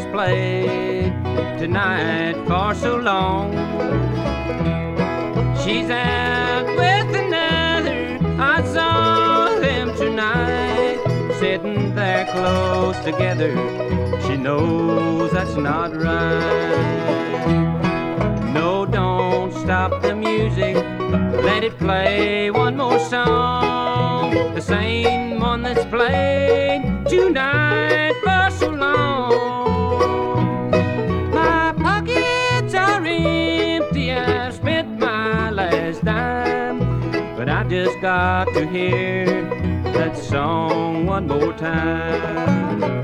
has played tonight for so long. She's out with another, I saw them tonight, sitting there close together. She knows that's not right. No, don't stop the music, let it play one more song, the same one that's played tonight for so long. My pockets are empty, I spent my last dime, but I just got to hear that song one more time.